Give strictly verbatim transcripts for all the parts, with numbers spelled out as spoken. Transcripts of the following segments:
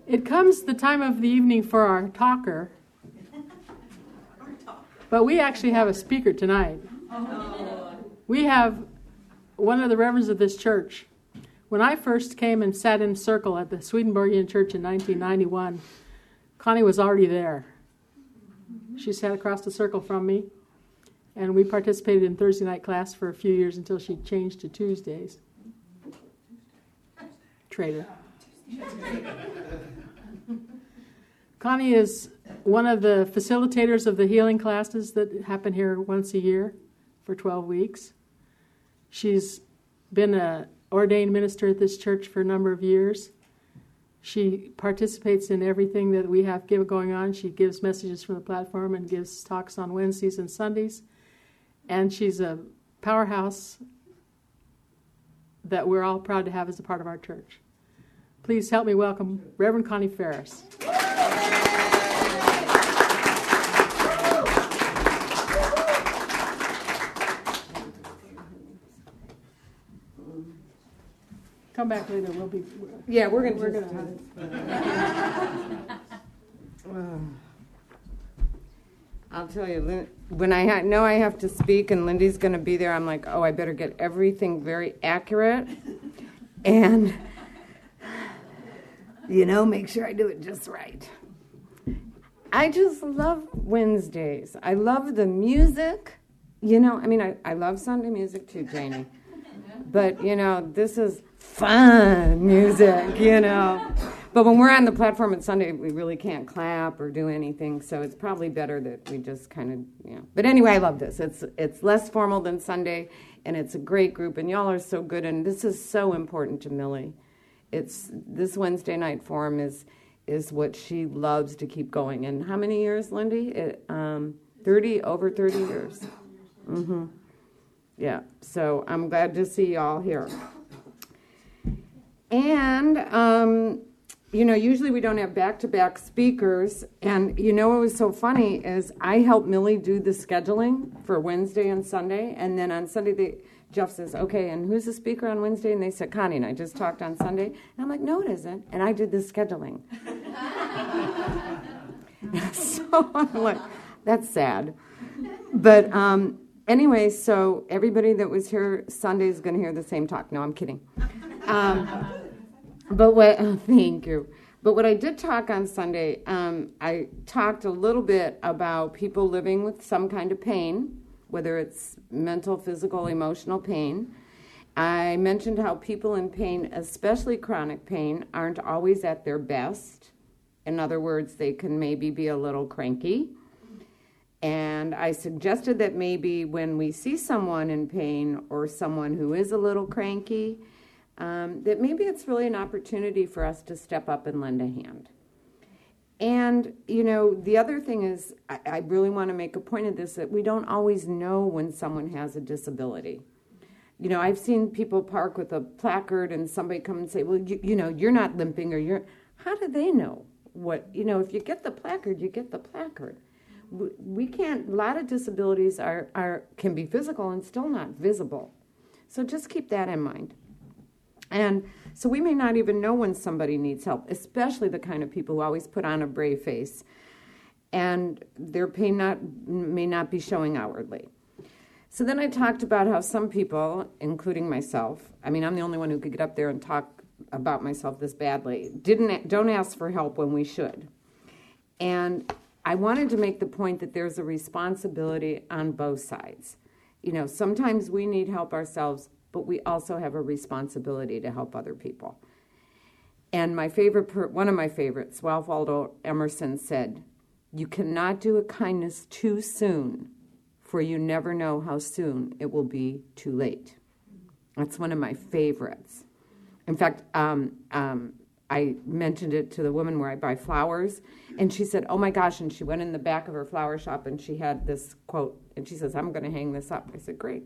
It comes the time of the evening for our talker, but we actually have a speaker tonight. We have one of the reverends of this church. When I first came and sat in circle at the Swedenborgian Church in nineteen ninety-one, Connie was already there. She sat across the circle from me, and we participated in Thursday night class for a few years until she changed to Tuesdays. Traitor. Connie is one of the facilitators of the healing classes that happen here once a year for twelve weeks. She's been an ordained minister at this church for a number of years. She participates in everything that we have going on. She gives messages from the platform and gives talks on Wednesdays and Sundays. And she's a powerhouse that we're all proud to have as a part of our church. Please help me welcome Reverend Connie Ferris. Come back later. We'll be. Yeah, we're gonna. We're gonna. I'll tell you, Lin- when I ha- know I have to speak and Lindy's going to be there, I'm like, oh, I better get everything very accurate, and you know, make sure I do it just right. I just love Wednesdays. I love the music. You know, I mean, I, I love Sunday music too, Janie. But, you know, this is fun music, you know. But when we're on the platform on Sunday, we really can't clap or do anything, so it's probably better that we just kind of, you know. But anyway, I love this. It's it's less formal than Sunday, and it's a great group, and y'all are so good, and this is so important to Millie. It's this Wednesday night forum is is what she loves to keep going. And how many years, Lindy? It, um, thirty, over thirty years. Mm-hmm. Yeah, so I'm glad to see y'all here. And, um, you know, usually we don't have back-to-back speakers. And, you know, what was so funny is I helped Millie do the scheduling for Wednesday and Sunday. And then on Sunday, they, Jeff says, okay, and who's the speaker on Wednesday? And they said, Connie, and I just talked on Sunday. And I'm like, no, it isn't. And I did the scheduling. So I'm like, that's sad. But um, anyway, so everybody that was here Sunday is going to hear the same talk. No, I'm kidding. Um, but what, oh, thank you. But what I did talk on Sunday, um, I talked a little bit about people living with some kind of pain, whether it's mental, physical, emotional pain. I mentioned how people in pain, especially chronic pain, aren't always at their best. In other words, they can maybe be a little cranky. And I suggested that maybe when we see someone in pain or someone who is a little cranky, um, that maybe it's really an opportunity for us to step up and lend a hand. And, you know, the other thing is, I, I really want to make a point of this, that we don't always know when someone has a disability. You know, I've seen people park with a placard and somebody come and say, well, you, you know, you're not limping, or you're, how do they know what, you know, if you get the placard, you get the placard. We, we can't, a lot of disabilities are, are can be physical and still not visible. So just keep that in mind. And so we may not even know when somebody needs help, especially the kind of people who always put on a brave face, and their pain not may not be showing outwardly. So then I talked about how some people, including myself, I mean, I'm the only one who could get up there and talk about myself this badly, didn't don't ask for help when we should. And I wanted to make the point that there's a responsibility on both sides. You know, sometimes we need help ourselves, but we also have a responsibility to help other people. And my favorite, per- one of my favorites, Ralph Waldo Emerson said, you cannot do a kindness too soon, for you never know how soon it will be too late. That's one of my favorites. In fact, um, um, I mentioned it to the woman where I buy flowers, and she said, oh my gosh, and she went in the back of her flower shop, and she had this quote, and she says, I'm going to hang this up. I said, great.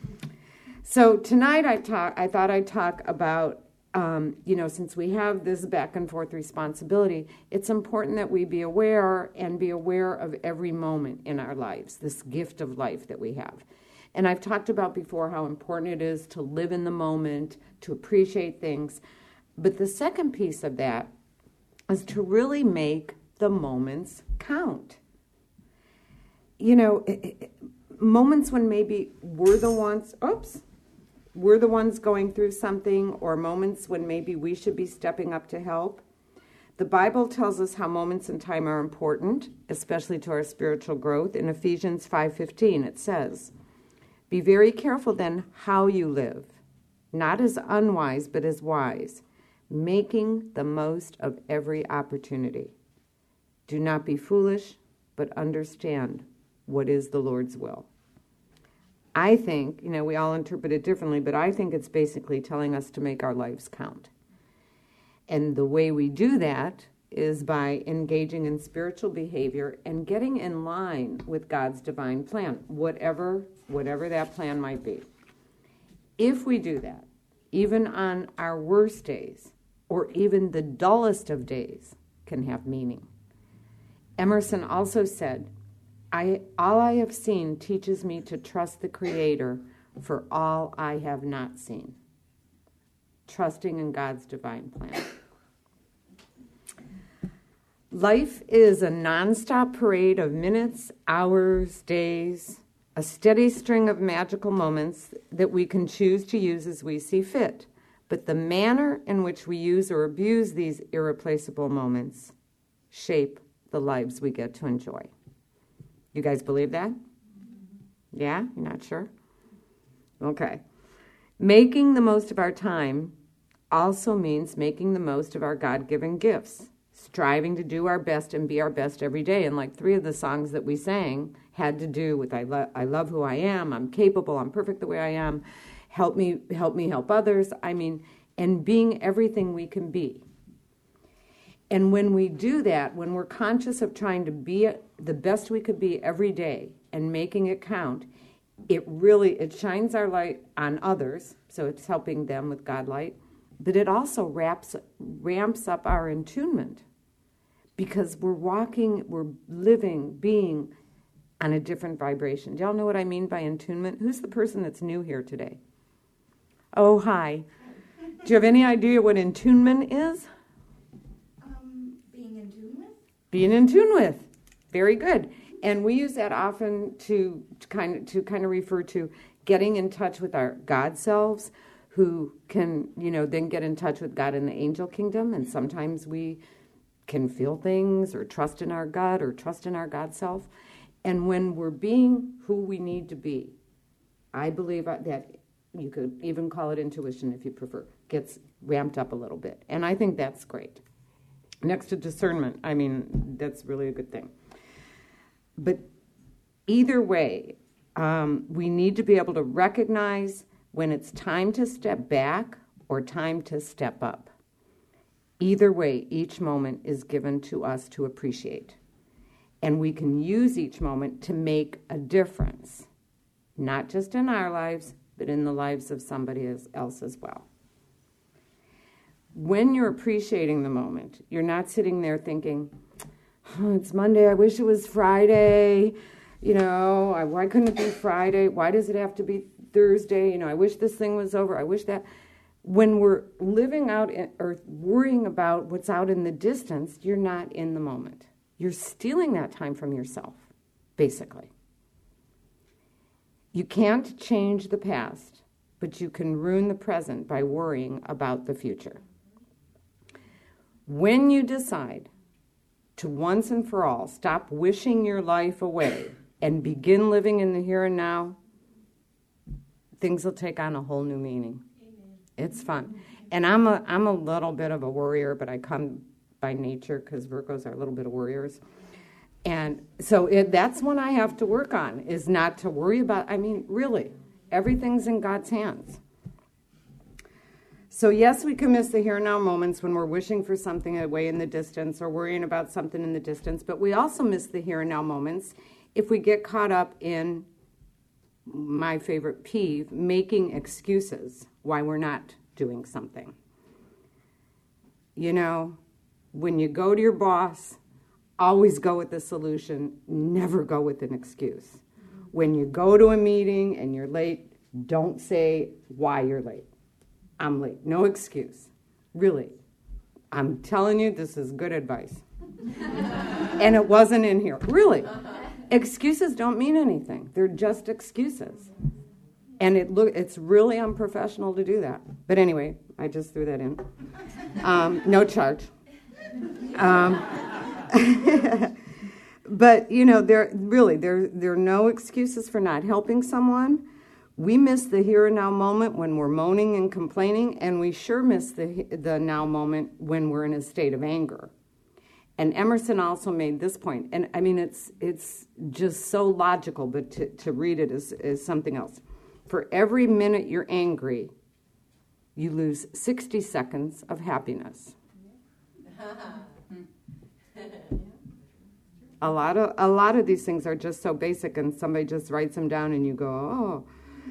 So tonight I talk. I thought I'd talk about, um, you know, since we have this back and forth responsibility, it's important that we be aware and be aware of every moment in our lives, this gift of life that we have. And I've talked about before how important it is to live in the moment, to appreciate things. But the second piece of that is to really make the moments count. You know, it, it, moments when maybe we're the ones, oops, we're the ones going through something, or moments when maybe we should be stepping up to help. The Bible tells us how moments in time are important, especially to our spiritual growth. In Ephesians five fifteen, it says, "Be very careful then how you live, not as unwise, but as wise, making the most of every opportunity. Do not be foolish, but understand what is the Lord's will." I think, you know, we all interpret it differently, but I think it's basically telling us to make our lives count. And the way we do that is by engaging in spiritual behavior and getting in line with God's divine plan, whatever, whatever that plan might be. If we do that, even on our worst days, or even the dullest of days, can have meaning. Emerson also said, I, all I have seen teaches me to trust the Creator for all I have not seen. Trusting in God's divine plan. Life is a nonstop parade of minutes, hours, days, a steady string of magical moments that we can choose to use as we see fit. But the manner in which we use or abuse these irreplaceable moments shape the lives we get to enjoy. You guys believe that? Yeah? You're not sure? Okay. Making the most of our time also means making the most of our God-given gifts, striving to do our best and be our best every day. And like three of the songs that we sang had to do with I, lo- I love who I am, I'm capable, I'm perfect the way I am, help me, help me help others. I mean, and being everything we can be. And when we do that, when we're conscious of trying to be the best we could be every day and making it count, it really, it shines our light on others, so it's helping them with God light, but it also wraps, ramps up our attunement because we're walking, we're living, being on a different vibration. Do y'all know what I mean by attunement? Who's the person that's new here today? Oh, hi. Do you have any idea what attunement is? Being in tune with. Very good. And we use that often to, to kind of to kind of refer to getting in touch with our God selves, who can, you know, then get in touch with God in the angel kingdom. And sometimes we can feel things or trust in our gut or trust in our God self. And when we're being who we need to be, I believe that you could even call it intuition if you prefer, gets ramped up a little bit. And I think that's great. Next to discernment, I mean, that's really a good thing. But either way, um, we need to be able to recognize when it's time to step back or time to step up. Either way, each moment is given to us to appreciate. And we can use each moment to make a difference, not just in our lives, but in the lives of somebody else as well. When you're appreciating the moment, you're not sitting there thinking, oh, it's Monday, I wish it was Friday, you know, I, why couldn't it be Friday? Why does it have to be Thursday? You know, I wish this thing was over, I wish that. When we're living out in, or worrying about what's out in the distance, you're not in the moment. You're stealing that time from yourself, basically. You can't change the past, but you can ruin the present by worrying about the future. When you decide to once and for all stop wishing your life away and begin living in the here and now, things will take on a whole new meaning. Amen. It's fun. And I'm a I'm a little bit of a worrier, but I come by nature because Virgos are a little bit of worriers. And so it, that's one I have to work on, is not to worry about, I mean, really, everything's in God's hands. So yes, we can miss the here and now moments when we're wishing for something away in the distance or worrying about something in the distance, but we also miss the here and now moments if we get caught up in, my favorite peeve, making excuses why we're not doing something. You know, when you go to your boss, always go with the solution, never go with an excuse. When you go to a meeting and you're late, don't say why you're late. I'm late. No excuse. Really. I'm telling you, this is good advice. And it wasn't in here. Really. Excuses don't mean anything. They're just excuses. And it look it's really unprofessional to do that. But anyway, I just threw that in. Um, no charge. Um, but, you know, there really, there, there are no excuses for not helping someone. We miss the here and now moment when we're moaning and complaining, and we sure miss the the now moment when we're in a state of anger. And Emerson also made this point, and I mean, it's it's just so logical, but to, to read it is, is something else. For every minute you're angry, you lose sixty seconds of happiness. A lot of a lot of these things are just so basic, and somebody just writes them down, and you go, oh.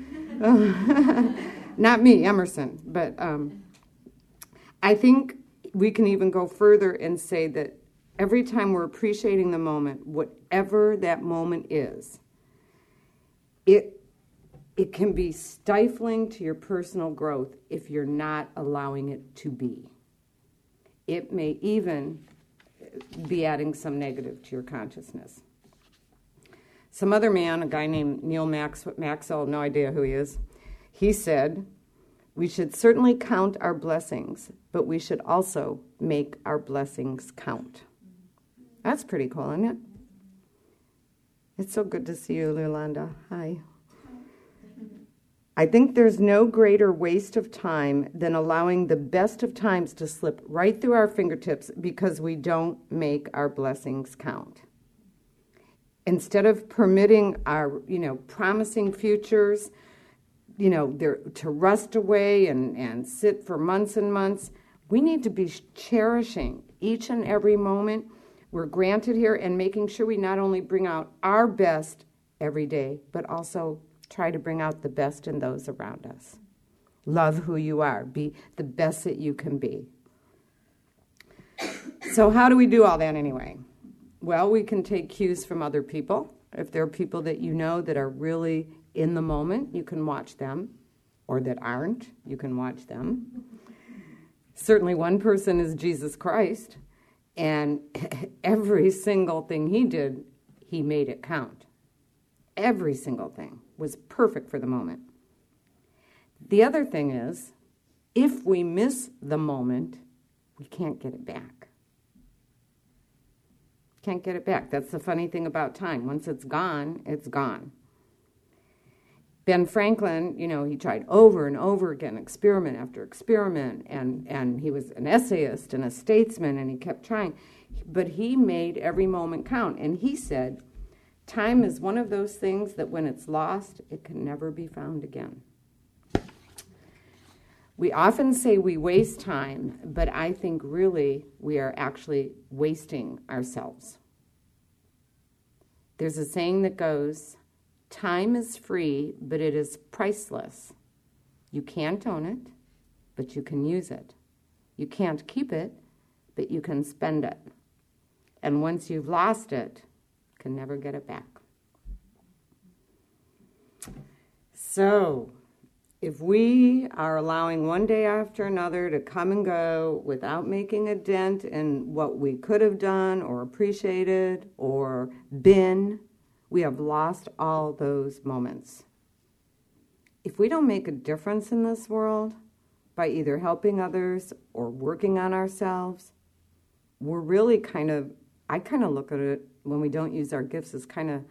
Not me, Emerson, but um, I think we can even go further and say that every time we're appreciating the moment, whatever that moment is, it it can be stifling to your personal growth if you're not allowing it to be. It may even be adding some negative to your consciousness. Some other man, a guy named Neil Max, Maxwell, no idea who he is, he said, we should certainly count our blessings, but we should also make our blessings count. That's pretty cool, isn't it? It's so good to see you, Yolanda. Hi. I think there's no greater waste of time than allowing the best of times to slip right through our fingertips because we don't make our blessings count. Instead of permitting our, you know, promising futures, you know, they're to rust away and, and sit for months and months, we need to be cherishing each and every moment we're granted here and making sure we not only bring out our best every day, but also try to bring out the best in those around us. Love who you are. Be the best that you can be. So how do we do all that anyway? Well, we can take cues from other people. If there are people that you know that are really in the moment, you can watch them. Or that aren't, you can watch them. Certainly one person is Jesus Christ. And every single thing he did, he made it count. Every single thing was perfect for the moment. The other thing is, if we miss the moment, we can't get it back. Can't get it back. That's the funny thing about time. Once it's gone, it's gone. Ben Franklin, you know, he tried over and over again, experiment after experiment, and, and he was an essayist and a statesman, and he kept trying. But he made every moment count. And he said, time is one of those things that when it's lost, it can never be found again. We often say we waste time, but I think really we are actually wasting ourselves. There's a saying that goes, time is free, but it is priceless. You can't own it, but you can use it. You can't keep it, but you can spend it. And once you've lost it, you can never get it back. So, if we are allowing one day after another to come and go without making a dent in what we could have done or appreciated or been, we have lost all those moments. If we don't make a difference in this world by either helping others or working on ourselves, we're really kind of, I kind of look at it when we don't use our gifts as kind of,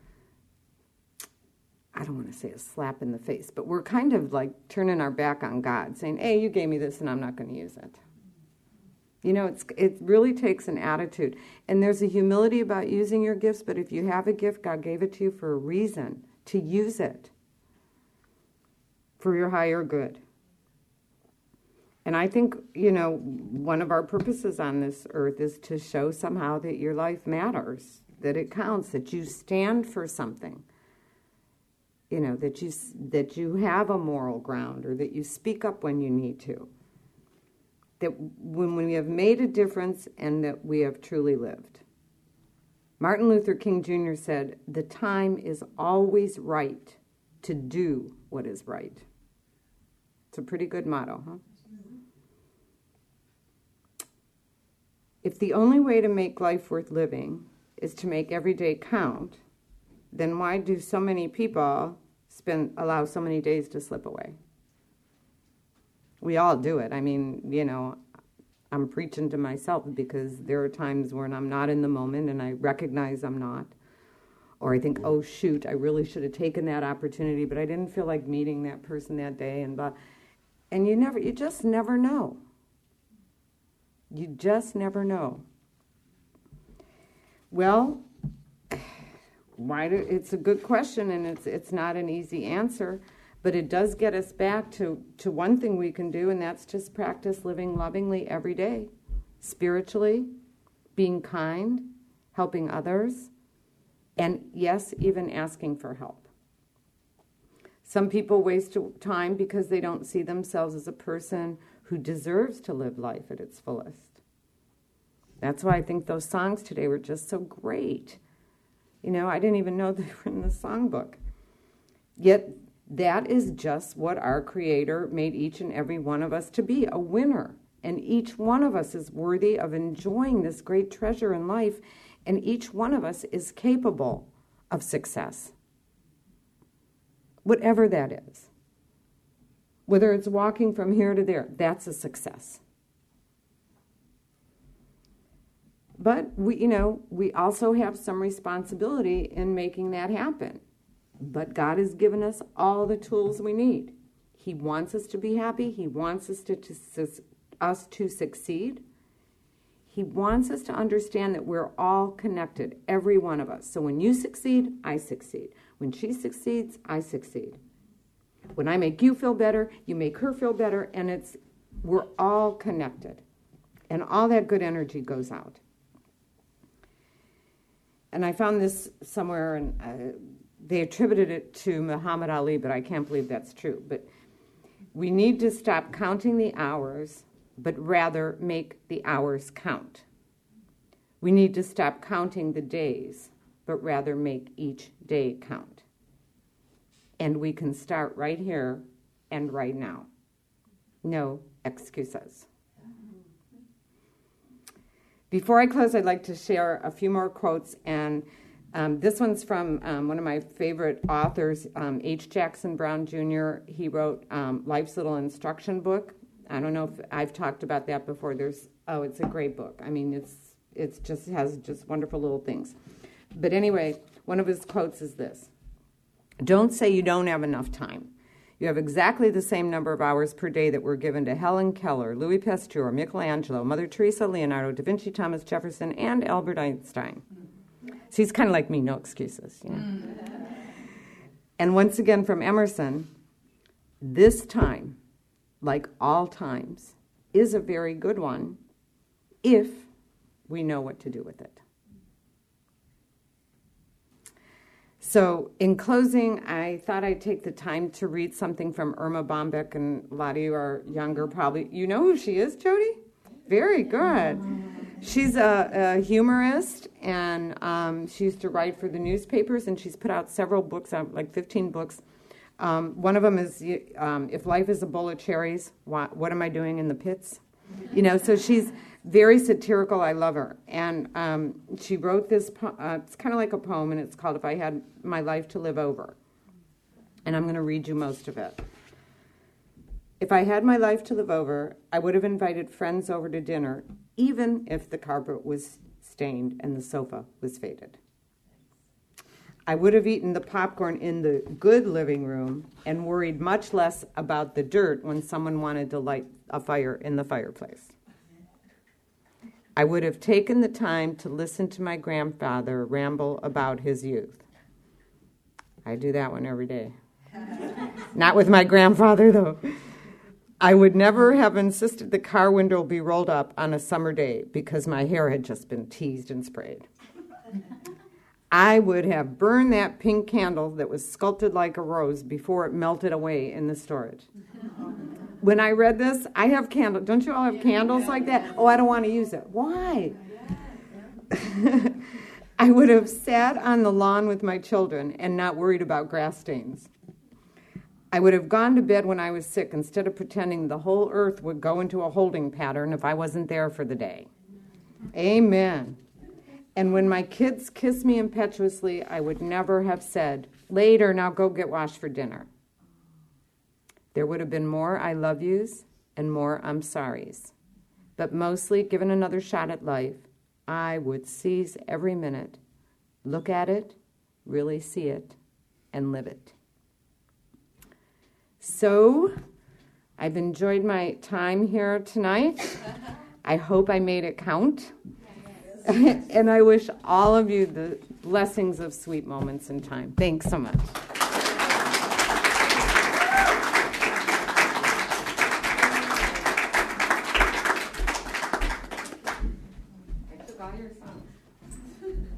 I don't want to say a slap in the face, but we're kind of like turning our back on God, saying, hey, you gave me this and I'm not going to use it. You know, it's it really takes an attitude. And there's a humility about using your gifts, but if you have a gift, God gave it to you for a reason, to use it for your higher good. And I think, you know, one of our purposes on this earth is to show somehow that your life matters, that it counts, that you stand for something. You know, that you that you have a moral ground, or that you speak up when you need to. That when we have made a difference and that we have truly lived. Martin Luther King Junior said, the time is always right to do what is right. It's a pretty good motto, huh? if the only way to make life worth living is to make every day count, then why do so many people spend allow so many days to slip away? We all do it. I mean, you know, I'm preaching to myself because there are times when I'm not in the moment and I recognize I'm not. Or I think, oh, shoot, I really should have taken that opportunity, but I didn't feel like meeting that person that day. And blah. And you never, you just never know. You just never know. Well, why do, it's a good question, and it's it's not an easy answer, but it does get us back to, to one thing we can do, and that's just practice living lovingly every day, spiritually, being kind, helping others, and yes, even asking for help. Some people waste time because they don't see themselves as a person who deserves to live life at its fullest. That's why I think those songs today were just so great. You know, I didn't even know they were in the songbook. Yet that is just what our Creator made each and every one of us to be, a winner. And each one of us is worthy of enjoying this great treasure in life, and each one of us is capable of success. Whatever that is. Whether it's walking from here to there, that's a success. But we, you know, we also have some responsibility in making that happen. But God has given us all the tools we need. He wants us to be happy. He wants us to, to us to succeed. He wants us to understand that we're all connected, every one of us. So when you succeed, I succeed. When she succeeds, I succeed. When I make you feel better, you make her feel better, and it's we're all connected. And all that good energy goes out. And I found this somewhere, and uh, they attributed it to Muhammad Ali, but I can't believe that's true. But we need to stop counting the hours, but rather make the hours count. We need to stop counting the days, but rather make each day count. And we can start right here and right now. No excuses. Before I close, I'd like to share a few more quotes, and um, this one's from um, one of my favorite authors, um, H. Jackson Brown Junior He wrote um, Life's Little Instruction Book. I don't know if I've talked about that before. There's oh, it's a great book. I mean, it's it's just has just wonderful little things. But anyway, one of his quotes is this: "Don't say you don't have enough time. You have exactly the same number of hours per day that were given to Helen Keller, Louis Pasteur, Michelangelo, Mother Teresa, Leonardo da Vinci, Thomas Jefferson, and Albert Einstein." So he's kind of like me, no excuses. You know? And once again from Emerson, "This time, like all times, is a very good one if we know what to do with it." So in closing, I thought I'd take the time to read something from Irma Bombeck, and a lot of you are younger probably. You know who she is, Jody? Very good. She's a, a humorist, and um, she used to write for the newspapers, and she's put out several books, like fifteen books. Um, one of them is, um, If Life is a Bowl of Cherries, what, what am I doing in the pits? You know, so she's very satirical. I love her. And um, she wrote this, po- uh, it's kind of like a poem, and it's called If I Had My Life to Live Over. And I'm going to read you most of it. "If I had my life to live over, I would have invited friends over to dinner, even if the carpet was stained and the sofa was faded. I would have eaten the popcorn in the good living room and worried much less about the dirt when someone wanted to light a fire in the fireplace. I would have taken the time to listen to my grandfather ramble about his youth." I do that one every day. Not with my grandfather, though. "I would never have insisted the car window be rolled up on a summer day because my hair had just been teased and sprayed. I would have burned that pink candle that was sculpted like a rose before it melted away in the storage." When I read this, I have candles. Don't you all have candles like that? Oh, I don't want to use it. Why? "I would have sat on the lawn with my children and not worried about grass stains. I would have gone to bed when I was sick instead of pretending the whole earth would go into a holding pattern if I wasn't there for the day. Amen. And when my kids kiss me impetuously, I would never have said, later, now go get washed for dinner. There would have been more I love yous and more I'm sorries. But mostly, given another shot at life, I would seize every minute, look at it, really see it, and live it. So, I've enjoyed my time here tonight. I hope I made it count. And I wish all of you the blessings of sweet moments in time. Thanks so much.